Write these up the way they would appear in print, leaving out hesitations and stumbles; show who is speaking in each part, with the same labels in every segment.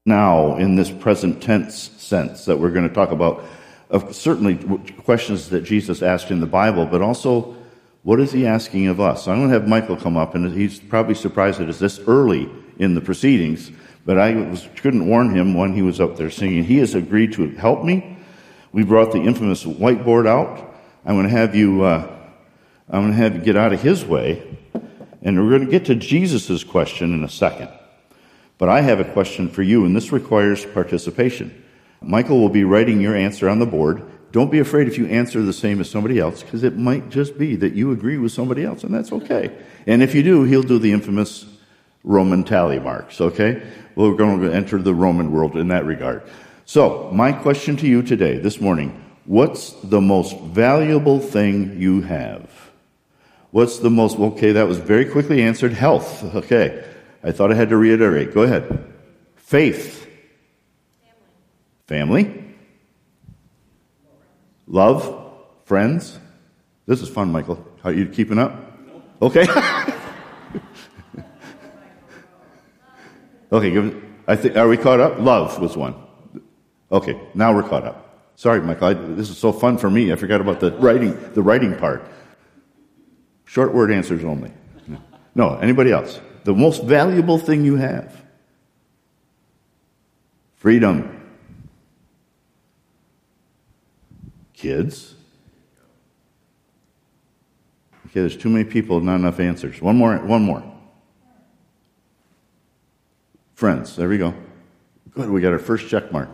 Speaker 1: now in this present tense sense that we're going to talk about, of certainly questions that Jesus asked in the Bible, but also what is he asking of us? I'm going to have Michael come up, and he's probably surprised that it's this early in the proceedings, but I couldn't warn him when he was up there singing. He has agreed to help me. We brought the infamous whiteboard out. I'm going to have you get out of his way, and we're going to get to Jesus' question in a second. But I have a question for you, and this requires participation. Michael will be writing your answer on the board. Don't be afraid if you answer the same as somebody else, because it might just be that you agree with somebody else, and that's okay. And if you do, he'll do the infamous Roman tally marks, okay? We're going to enter the Roman world in that regard. So, my question to you today, this morning, what's the most valuable thing you have? What's the most, okay, that was very quickly answered. Health, okay. I thought I had to reiterate. Go ahead. Faith. Family. Love. Friends. This is fun, Michael. Are you keeping up? Okay. Okay, are we caught up? Love was one. Okay, now we're caught up. Sorry, Michael, this is so fun for me. I forgot about the writing part. Short word answers only. No, anybody else? The most valuable thing you have. Freedom. Kids. Okay, there's too many people, not enough answers. One more. Friends, there we go. Good, we got our first check mark.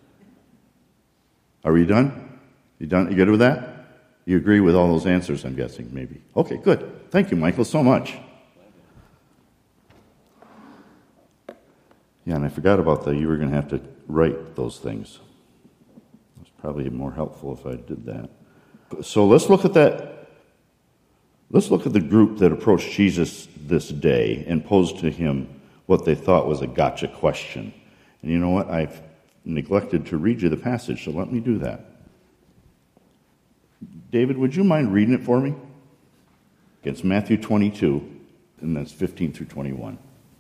Speaker 1: Are we done? You done? You good with that? You agree with all those answers, I'm guessing, maybe. Okay, good. Thank you, Michael, so much. Yeah, and I forgot about you were going to have to write those things. It's probably more helpful if I did that. So let's look at that. Let's look at the group that approached Jesus this day and posed to him what they thought was a gotcha question. And you know what? I've neglected to read you the passage, so let me do that. David, would you mind reading it for me? It's Matthew 22, and that's 15 through 21.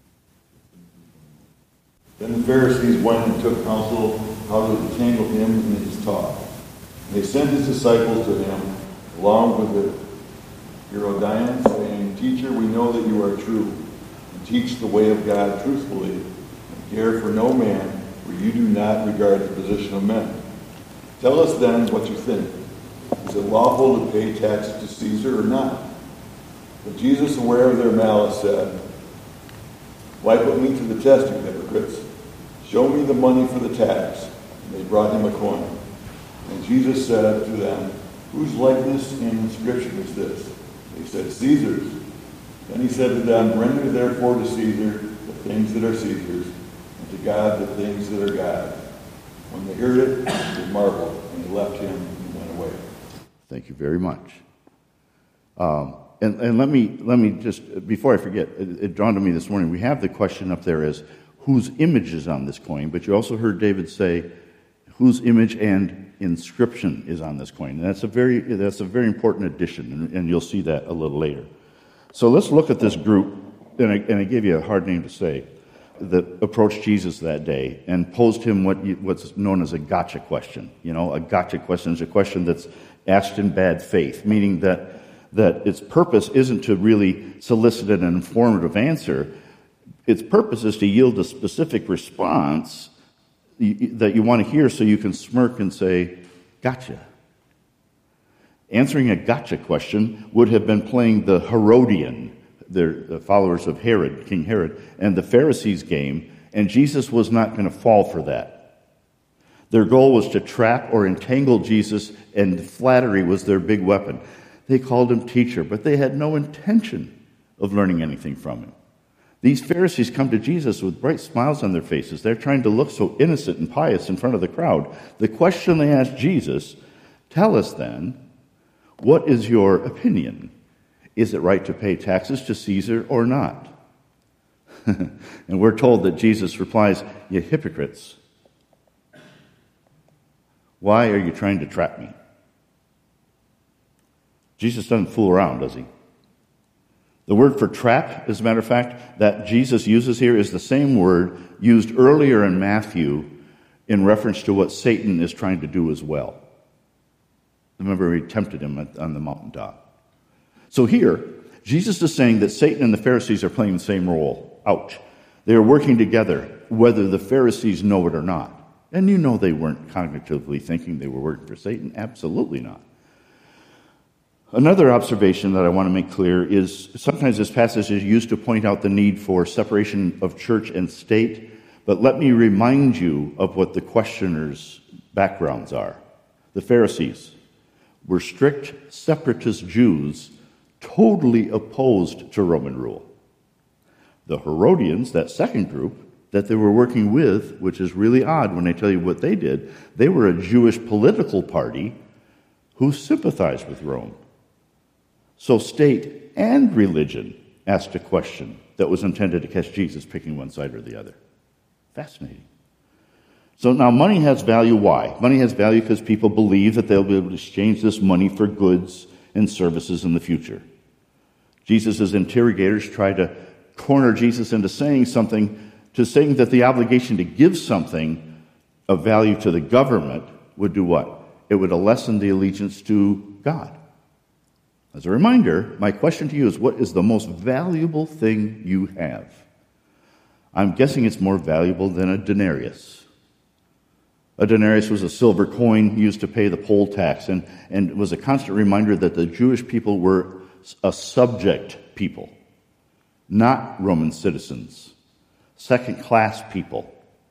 Speaker 2: Then the Pharisees went and took counsel how to entangle him in his talk. And they sent his disciples to him, along with the Herodians, saying, "Teacher, we know that you are true, and teach the way of God truthfully, and care for no man, for you do not regard the position of men. Tell us then what you think. Is it lawful to pay taxes to Caesar or not?" But Jesus, aware of their malice, said, "Why put me to the test, you hypocrites? Show me the money for the tax." And they brought him a coin. And Jesus said to them, "Whose likeness and inscription is this?" They said, "Caesar's." Then he said to them, "Render therefore to Caesar the things that are Caesar's, and to God the things that are God's." When they heard it, they marveled, and they left him and went away.
Speaker 1: Thank you very much. And let me just, before I forget, it dawned on me this morning, we have the question up there as whose image is on this coin, but you also heard David say whose image and inscription is on this coin. And that's a very important addition, and you'll see that a little later. So let's look at this group, and I gave you a hard name to say, that approached Jesus that day and posed him what's known as a gotcha question. You know, a gotcha question is a question that's asked in bad faith, meaning that its purpose isn't to really solicit an informative answer. Its purpose is to yield a specific response that you want to hear so you can smirk and say, "Gotcha." Answering a gotcha question would have been playing the Herodian, the followers of Herod, King Herod, and the Pharisees' game, and Jesus was not going to fall for that. Their goal was to trap or entangle Jesus, and flattery was their big weapon. They called him teacher, but they had no intention of learning anything from him. These Pharisees come to Jesus with bright smiles on their faces. They're trying to look so innocent and pious in front of the crowd. The question they asked Jesus, "Tell us then, what is your opinion? Is it right to pay taxes to Caesar or not?" And we're told that Jesus replies, "You hypocrites. Why are you trying to trap me?" Jesus doesn't fool around, does he? The word for trap, as a matter of fact, that Jesus uses here is the same word used earlier in Matthew in reference to what Satan is trying to do as well. Remember, he tempted him on the mountaintop. So here, Jesus is saying that Satan and the Pharisees are playing the same role. Ouch. They are working together, whether the Pharisees know it or not. And you know they weren't cognitively thinking they were working for Satan. Absolutely not. Another observation that I want to make clear is sometimes this passage is used to point out the need for separation of church and state, but let me remind you of what the questioners' backgrounds are. The Pharisees were strict separatist Jews, totally opposed to Roman rule. The Herodians, that second group that they were working with, which is really odd when they tell you what they did, they were a Jewish political party who sympathized with Rome. So state and religion asked a question that was intended to catch Jesus picking one side or the other. Fascinating. So now money has value. Why? Money has value because people believe that they'll be able to exchange this money for goods and services in the future. Jesus' interrogators tried to corner Jesus into saying that the obligation to give something of value to the government would do what? It would lessen the allegiance to God. As a reminder, my question to you is, what is the most valuable thing you have? I'm guessing it's more valuable than a denarius. A denarius was a silver coin used to pay the poll tax, and it was a constant reminder that the Jewish people were a subject people, not Roman citizens, second-class people,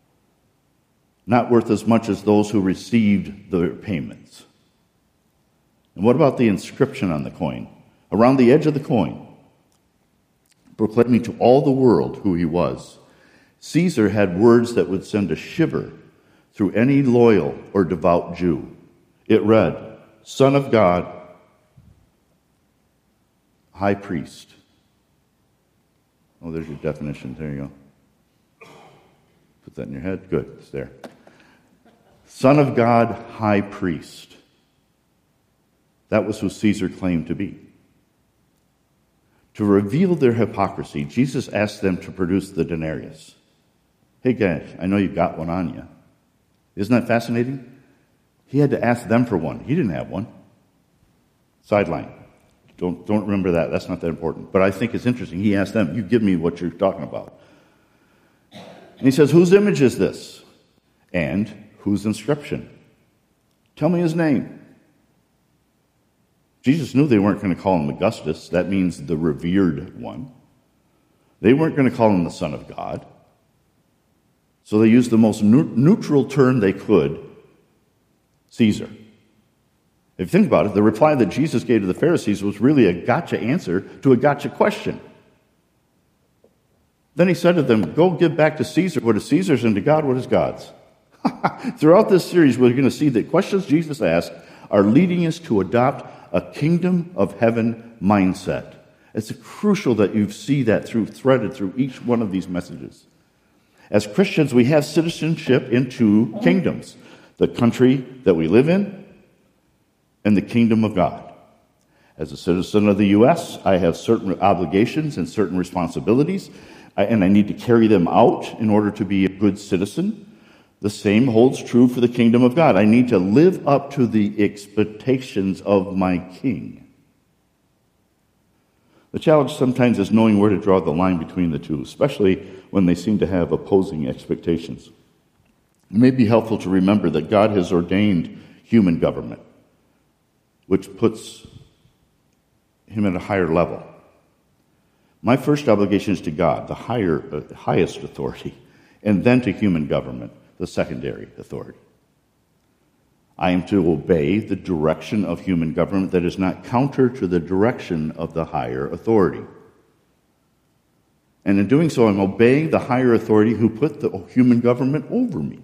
Speaker 1: not worth as much as those who received the payments. And what about the inscription on the coin? Around the edge of the coin, proclaiming to all the world who he was, Caesar had words that would send a shiver through any loyal or devout Jew. It read, Son of God, High Priest. Oh, there's your definition. There you go. Put that in your head. Good. It's there. Son of God, High Priest. That was who Caesar claimed to be. To reveal their hypocrisy, Jesus asked them to produce the denarius. Hey guys, I know you've got one on you. Isn't that fascinating? He had to ask them for one. He didn't have one. Sideline. Don't remember that. That's not that important. But I think it's interesting. He asked them, you give me what you're talking about. And he says, whose image is this? And whose inscription? Tell me his name. Jesus knew they weren't going to call him Augustus. That means the revered one. They weren't going to call him the Son of God. So they used the most neutral term they could, Caesar. If you think about it, the reply that Jesus gave to the Pharisees was really a gotcha answer to a gotcha question. Then he said to them, go give back to Caesar what is Caesar's and to God what is God's. Throughout this series, we're going to see that questions Jesus asked are leading us to adopt a kingdom of heaven mindset. It's crucial that you see that threaded through each one of these messages. As Christians, we have citizenship in two kingdoms, the country that we live in and the kingdom of God. As a citizen of the U.S., I have certain obligations and certain responsibilities, and I need to carry them out in order to be a good citizen. The same holds true for the kingdom of God. I need to live up to the expectations of my king. The challenge sometimes is knowing where to draw the line between the two, especially when they seem to have opposing expectations. It may be helpful to remember that God has ordained human government, which puts him at a higher level. My first obligation is to God, the highest authority, and then to human government, the secondary authority. I am to obey the direction of human government that is not counter to the direction of the higher authority. And in doing so, I'm obeying the higher authority who put the human government over me.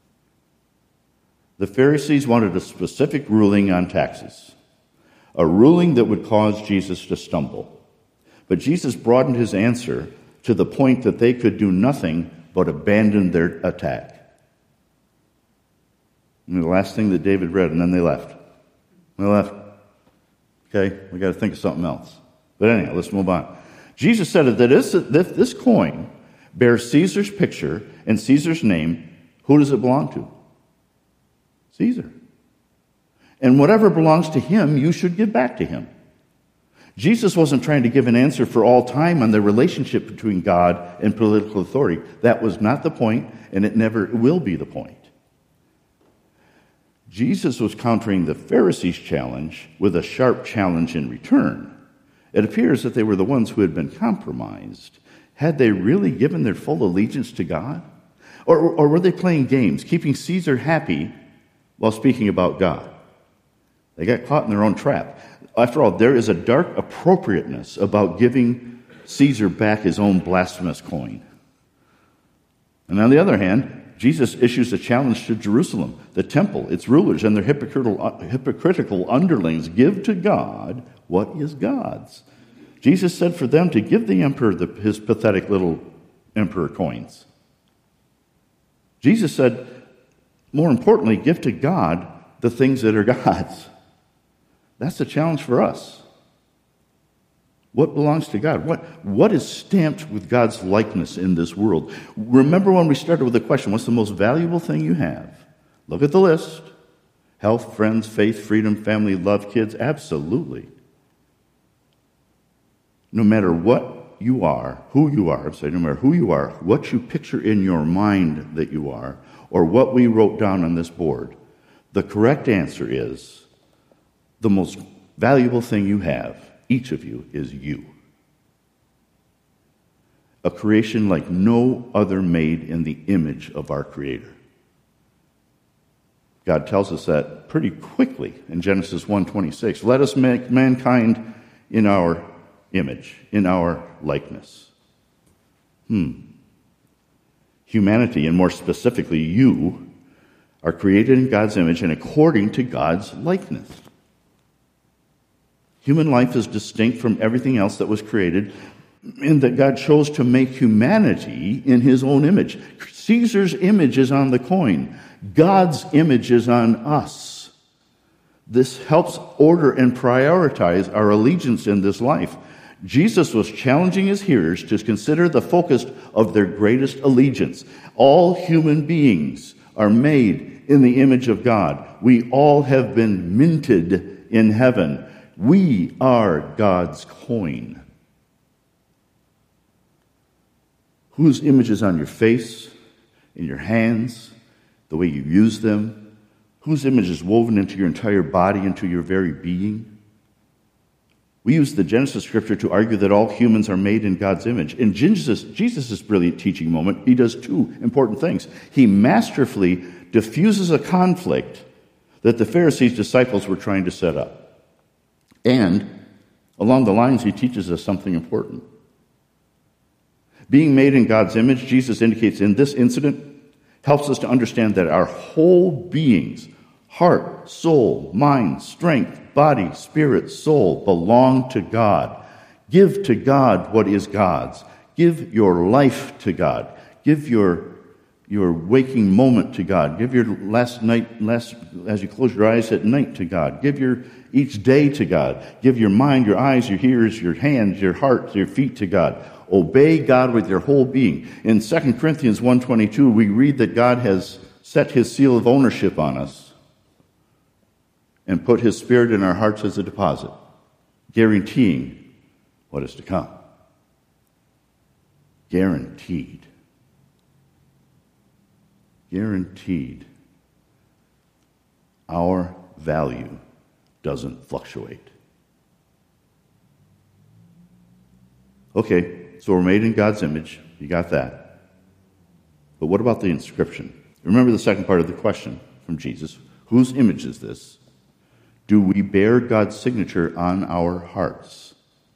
Speaker 1: The Pharisees wanted a specific ruling on taxes, a ruling that would cause Jesus to stumble. But Jesus broadened his answer to the point that they could do nothing but abandon their attack. And the last thing that David read, and then they left. Okay, we got to think of something else. But anyhow, let's move on. Jesus said that if this coin bears Caesar's picture and Caesar's name, who does it belong to? Caesar. And whatever belongs to him, you should give back to him. Jesus wasn't trying to give an answer for all time on the relationship between God and political authority. That was not the point, and it never will be the point. Jesus was countering the Pharisees' challenge with a sharp challenge in return. It appears that they were the ones who had been compromised. Had they really given their full allegiance to God? Or were they playing games, keeping Caesar happy while speaking about God? They got caught in their own trap. After all, there is a dark appropriateness about giving Caesar back his own blasphemous coin. And on the other hand, Jesus issues a challenge to Jerusalem, the temple, its rulers, and their hypocritical underlings. Give to God what is God's. Jesus said for them to give the emperor his pathetic little emperor coins. Jesus said, more importantly, give to God the things that are God's. That's the challenge for us. What belongs to God? What is stamped with God's likeness in this world? Remember when we started with the question, what's the most valuable thing you have? Look at the list. Health, friends, faith, freedom, family, love, kids. Absolutely. No matter what you are, who you are, no matter who you are, what you picture in your mind that you are, or what we wrote down on this board, the correct answer is the most valuable thing you have, each of you, is you. A creation like no other made in the image of our Creator. God tells us that pretty quickly in Genesis 1:26. Let us make mankind in our image, in our likeness. Humanity, and more specifically you, are created in God's image and according to God's likeness. Human life is distinct from everything else that was created, in that God chose to make humanity in his own image. Caesar's image is on the coin. God's image is on us. This helps order and prioritize our allegiance in this life. Jesus was challenging his hearers to consider the focus of their greatest allegiance. All human beings are made in the image of God. We all have been minted in heaven. We are God's coin. Whose image is on your face, in your hands, the way you use them? Whose image is woven into your entire body, into your very being? We use the Genesis scripture to argue that all humans are made in God's image. In Jesus' brilliant teaching moment, he does two important things. He masterfully diffuses a conflict that the Pharisees' disciples were trying to set up. And along the lines, he teaches us something important. Being made in God's image, Jesus indicates in this incident, helps us to understand that our whole beings, heart, soul, mind, strength, body, spirit, soul, belong to God. Give to God what is God's. Give your life to God. Give your waking moment to God. Give your last as you close your eyes at night to God. Give your each day to God. Give your mind, your eyes, your ears, your hands, your heart, your feet to God. Obey God with your whole being. In 2 Corinthians 1:22, we read that God has set his seal of ownership on us and put his Spirit in our hearts as a deposit, guaranteeing what is to come. Guaranteed. Guaranteed. Our value doesn't fluctuate. Okay, so we're made in God's image. You got that. But what about the inscription? Remember the second part of the question from Jesus. Whose image is this? Do we bear God's signature on our hearts?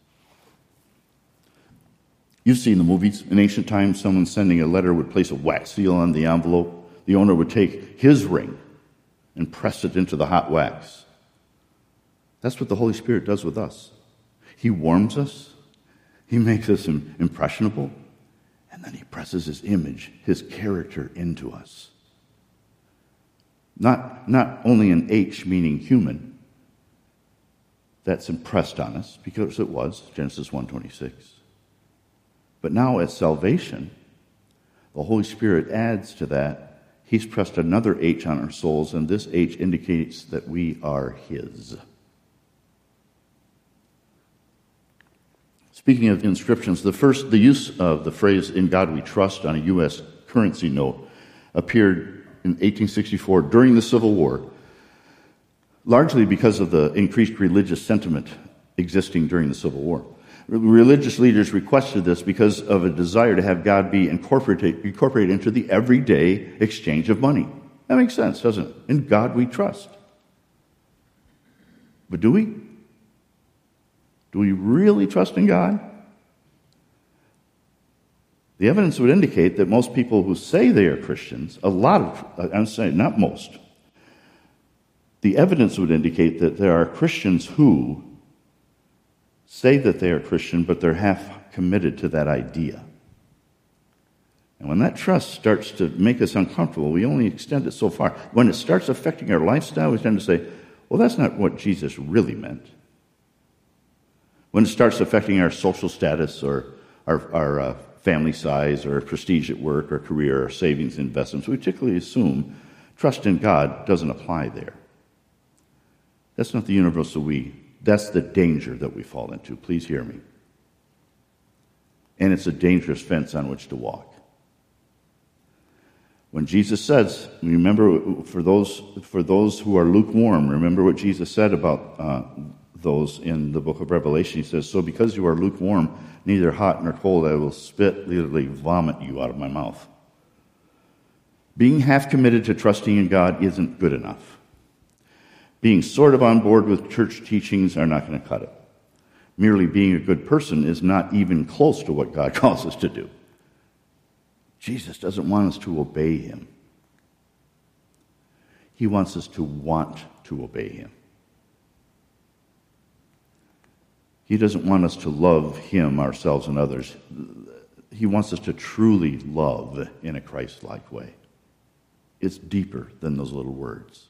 Speaker 1: You've seen the movies. In ancient times, someone sending a letter would place a wax seal on the envelope. The owner would take his ring and press it into the hot wax. That's what the Holy Spirit does with us. He warms us. He makes us impressionable. And then he presses his image, his character into us. Not only an H meaning human, that's impressed on us, because it was, Genesis 1:26. But now at salvation, the Holy Spirit adds to that. He's pressed another H on our souls, and this H indicates that we are His. Speaking of inscriptions, the use of the phrase "In God We Trust" on a U.S. currency note appeared in 1864 during the Civil War, largely because of the increased religious sentiment existing during the Civil War. Religious leaders requested this because of a desire to have God be incorporated into the everyday exchange of money. That makes sense, doesn't it? In God we trust. But do we? Do we really trust in God? The evidence would indicate that most people who say they are Christians, I'm saying not most, the evidence would indicate that there are Christians who say that they are Christian, but they're half committed to that idea. And when that trust starts to make us uncomfortable, we only extend it so far. When it starts affecting our lifestyle, we tend to say, well, that's not what Jesus really meant. When it starts affecting our social status or our family size or prestige at work or career or savings investments, we typically assume trust in God doesn't apply there. That's not the universal we. That's the danger that we fall into. Please hear me. And it's a dangerous fence on which to walk. When Jesus says, remember, for those who are lukewarm, remember what Jesus said about those in the book of Revelation. He says, so because you are lukewarm, neither hot nor cold, I will spit, literally vomit you out of my mouth. Being half committed to trusting in God isn't good enough. Being sort of on board with church teachings are not going to cut it. Merely being a good person is not even close to what God calls us to do. Jesus doesn't want us to obey Him. He wants us to want to obey Him. He doesn't want us to love Him, ourselves, and others. He wants us to truly love in a Christ-like way. It's deeper than those little words.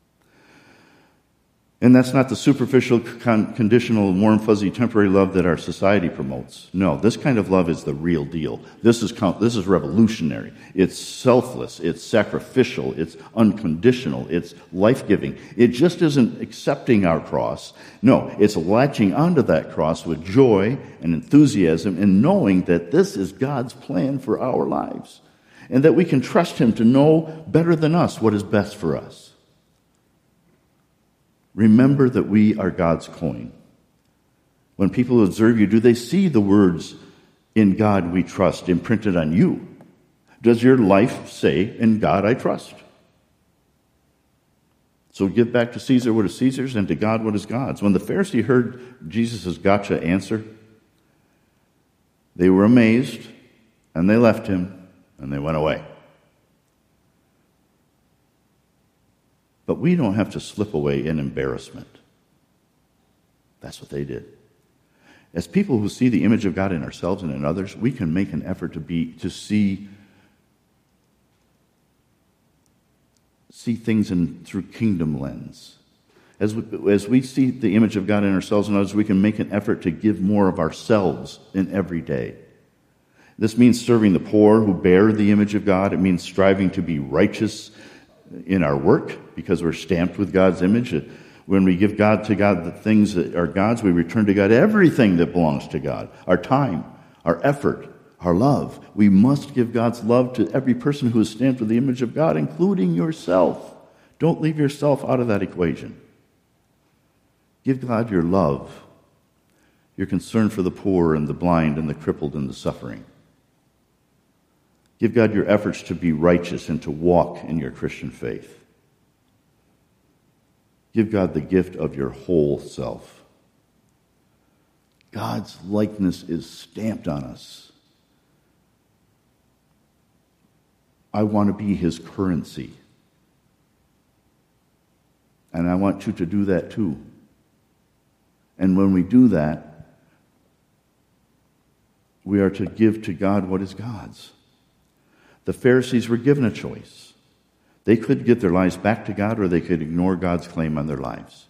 Speaker 1: And that's not the superficial, conditional, warm, fuzzy, temporary love that our society promotes. No, this kind of love is the real deal. This is revolutionary. It's selfless. It's sacrificial. It's unconditional. It's life-giving. It just isn't accepting our cross. No, it's latching onto that cross with joy and enthusiasm and knowing that this is God's plan for our lives and that we can trust Him to know better than us what is best for us. Remember that we are God's coin. When people observe you, do they see the words, "In God we trust," imprinted on you? Does your life say, "In God I trust"? So give back to Caesar what is Caesar's and to God what is God's. When the Pharisee heard Jesus' gotcha answer, they were amazed, and they left him, and they went away. But we don't have to slip away in embarrassment. That's what they did. As people who see the image of God in ourselves and in others, we can make an effort to see things through kingdom lens. As we see the image of God in ourselves and others, we can make an effort to give more of ourselves in every day. This means serving the poor who bear the image of God. It means striving to be righteous in our work because we're stamped with God's image. When we give to God the things that are God's, we return to God everything that belongs to God. Our time, our effort, our love. We must give God's love to every person who is stamped with the image of God, including yourself. Don't leave yourself out of that equation. Give God your love, your concern for the poor and the blind and the crippled and the suffering. Give God your efforts to be righteous and to walk in your Christian faith. Give God the gift of your whole self. God's likeness is stamped on us. I want to be His currency. And I want you to do that too. And when we do that, we are to give to God what is God's. The Pharisees were given a choice. They could give their lives back to God, or they could ignore God's claim on their lives.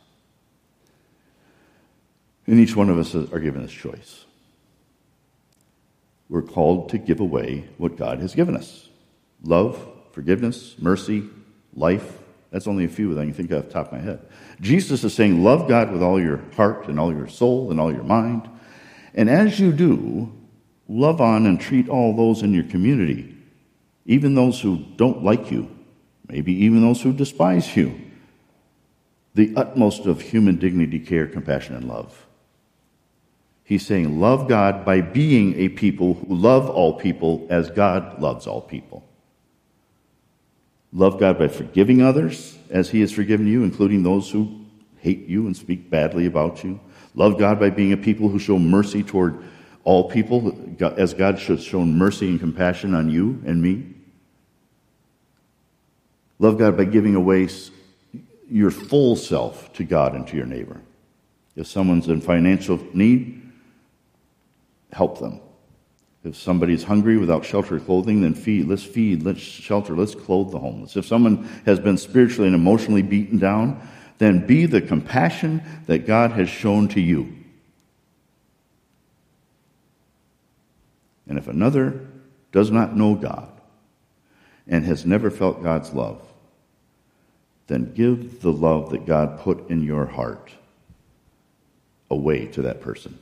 Speaker 1: And each one of us are given this choice. we're called to give away what God has given us. Love, forgiveness, mercy, life. That's only a few that I can think of off the top of my head. Jesus is saying, love God with all your heart and all your soul and all your mind. And as you do, love on and treat all those in your community, even those who don't like you, maybe even those who despise you. The utmost of human dignity, care, compassion, and love. He's saying, love God by being a people who love all people as God loves all people. Love God by forgiving others as he has forgiven you, including those who hate you and speak badly about you. Love God by being a people who show mercy toward all people as God should have shown mercy and compassion on you and me. Love God by giving away your full self to God and to your neighbor. If someone's in financial need, help them. If somebody's hungry without shelter or clothing, then feed, let's shelter, let's clothe the homeless. If someone has been spiritually and emotionally beaten down, then be the compassion that God has shown to you. And if another does not know God and has never felt God's love, then give the love that God put in your heart away to that person.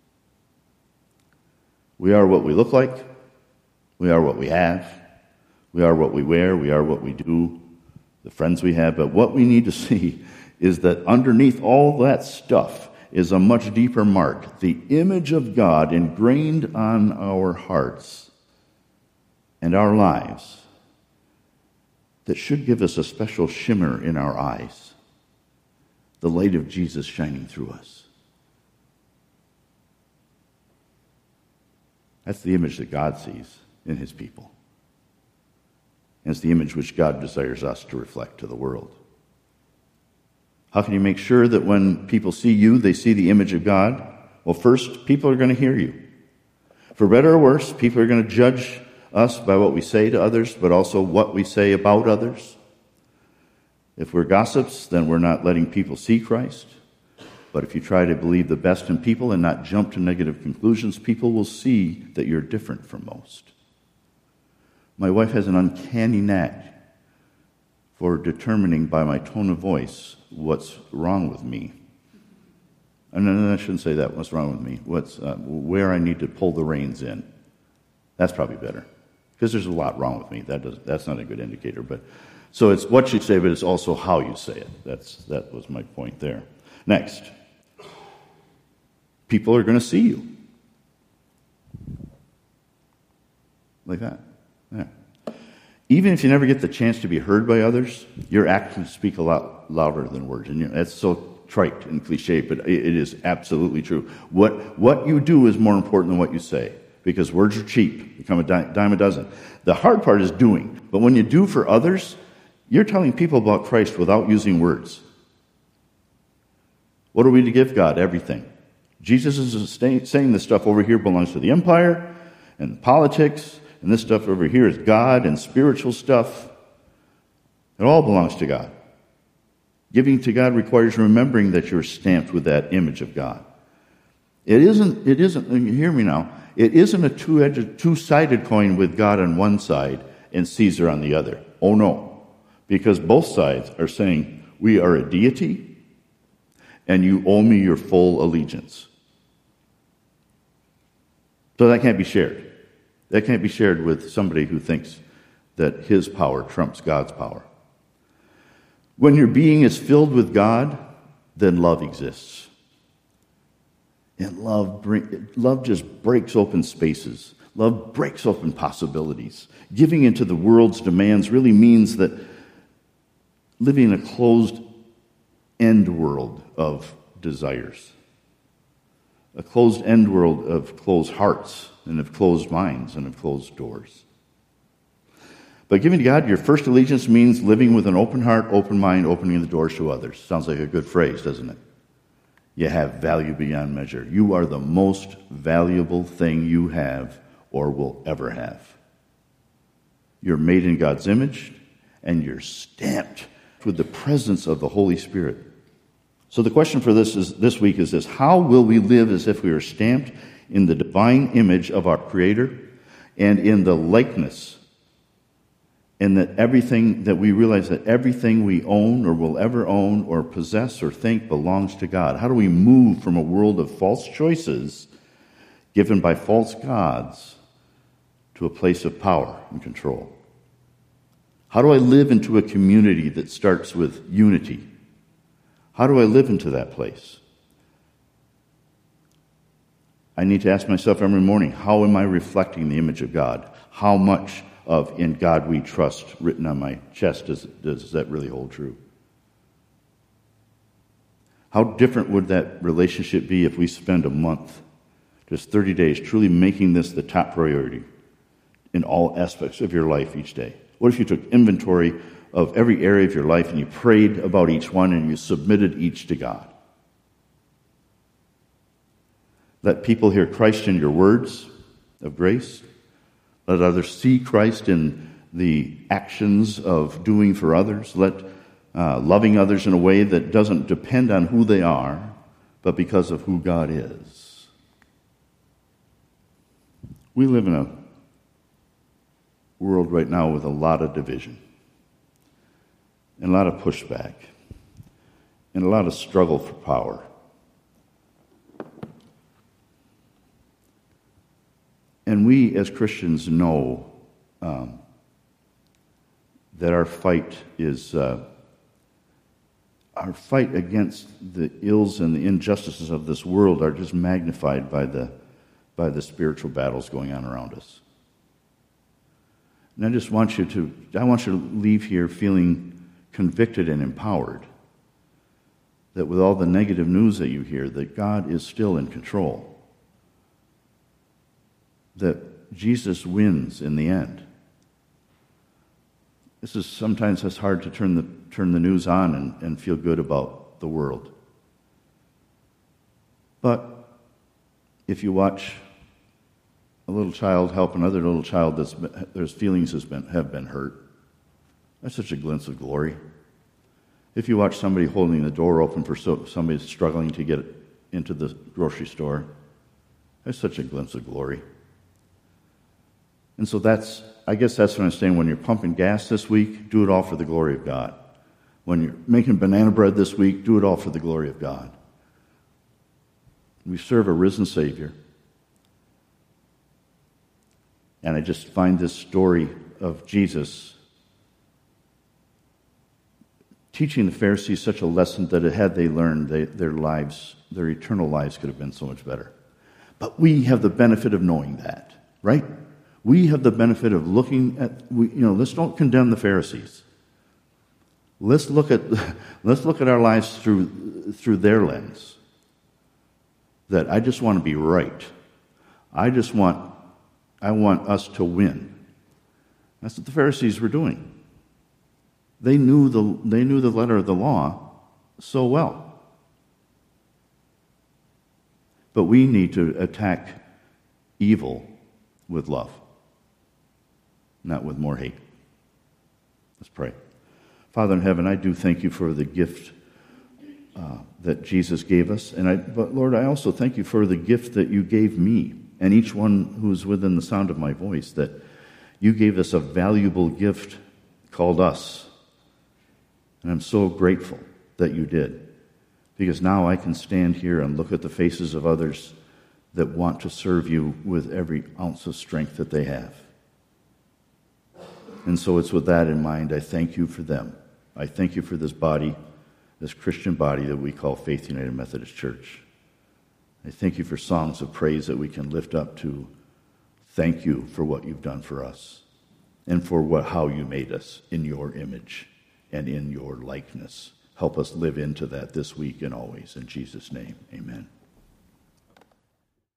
Speaker 1: We are what we look like. We are what we have. We are what we wear. We are what we do, the friends we have. But what we need to see is that underneath all that stuff is a much deeper mark, the image of God ingrained on our hearts and our lives that should give us a special shimmer in our eyes, the light of Jesus shining through us. That's the image that God sees in his people. And it's the image which God desires us to reflect to the world. How can you make sure that when people see you, they see the image of God? Well, first, people are going to hear you. For better or worse, people are going to judge us by what we say to others, but also what we say about others. If we're gossips, then we're not letting people see Christ. But if you try to believe the best in people and not jump to negative conclusions, people will see that you're different from most. My wife has an uncanny knack for determining by my tone of voice what's wrong with me. And I shouldn't say that. What's wrong with me? Where I need to pull the reins in. That's probably better. Because there's a lot wrong with me. That's not a good indicator. But so it's what you say, but it's also how you say it. That was my point there. Next. People are going to see you. Like that. Yeah. Even if you never get the chance to be heard by others, your actions speak a lot louder than words. And that's so trite and cliche, but it is absolutely true. What you do is more important than what you say, because words are cheap, become a dime a dozen. The hard part is doing. But when you do for others, you're telling people about Christ without using words. What are we to give God? Everything. Jesus is saying this stuff over here belongs to the empire and politics, and this stuff over here is God and spiritual stuff. It all belongs to God. Giving to God requires remembering that you're stamped with that image of God. It isn't, hear me now, it isn't a two-sided coin with God on one side and Caesar on the other. Oh no. Because both sides are saying, we are a deity, and you owe me your full allegiance. So that can't be shared. That can't be shared with somebody who thinks that his power trumps God's power. When your being is filled with God, then love exists. And love just breaks open spaces. Love breaks open possibilities. Giving into the world's demands really means that living in a closed end world of desires. A closed end world of closed hearts and of closed minds and of closed doors. But giving to God your first allegiance means living with an open heart, open mind, opening the doors to others. Sounds like a good phrase, doesn't it? You have value beyond measure. You are the most valuable thing you have or will ever have. You're made in God's image, and you're stamped with the presence of the Holy Spirit. So the question for this week is this: how will we live as if we are stamped in the divine image of our Creator and in the likeness, and that we realize that everything we own or will ever own or possess or think belongs to God? How do we move from a world of false choices given by false gods to a place of power and control? How do I live into a community that starts with unity? How do I live into that place? I need to ask myself every morning, how am I reflecting the image of God? How much of "In God We Trust" written on my chest does that really hold true? How different would that relationship be if we spend a month, just 30 days, truly making this the top priority in all aspects of your life each day? What if you took inventory of every area of your life and you prayed about each one and you submitted each to God? Let people hear Christ in your words of grace. Let others see Christ in the actions of doing for others. Let loving others in a way that doesn't depend on who they are, but because of who God is. We live in a world right now with a lot of division, and a lot of pushback, and a lot of struggle for power. And we as Christians know that our fight against the ills and the injustices of this world are just magnified by the spiritual battles going on around us. And I want you to leave here feeling convicted and empowered that with all the negative news that you hear, that God is still in control, that Jesus wins in the end. Sometimes it's hard to turn the news on and feel good about the world. But if you watch a little child help another little child whose feelings have been hurt, that's such a glimpse of glory. If you watch somebody holding the door open for somebody struggling to get into the grocery store, that's such a glimpse of glory. And so I guess that's what I'm saying. When you're pumping gas this week, do it all for the glory of God. When you're making banana bread this week, do it all for the glory of God. We serve a risen Savior. And I just find this story of Jesus teaching the Pharisees such a lesson that had they learned, their eternal lives could have been so much better. But we have the benefit of knowing that, right? We have the benefit of looking at, let's don't condemn the Pharisees. Let's look at our lives through their lens. That I just want to be right. I want us to win. That's what the Pharisees were doing. They knew the letter of the law so well. But we need to attack evil with love, not with more hate. Let's pray. Father in heaven, I do thank you for the gift that Jesus gave us. But Lord, I also thank you for the gift that you gave me and each one who is within the sound of my voice, that you gave us a valuable gift called us. And I'm so grateful that you did, because now I can stand here and look at the faces of others that want to serve you with every ounce of strength that they have. And so it's with that in mind, I thank you for them. I thank you for this body, this Christian body that we call Faith United Methodist Church. I thank you for songs of praise that we can lift up to thank you for what you've done for us and for how you made us in your image and in your likeness. Help us live into that this week and always. In Jesus' name, amen.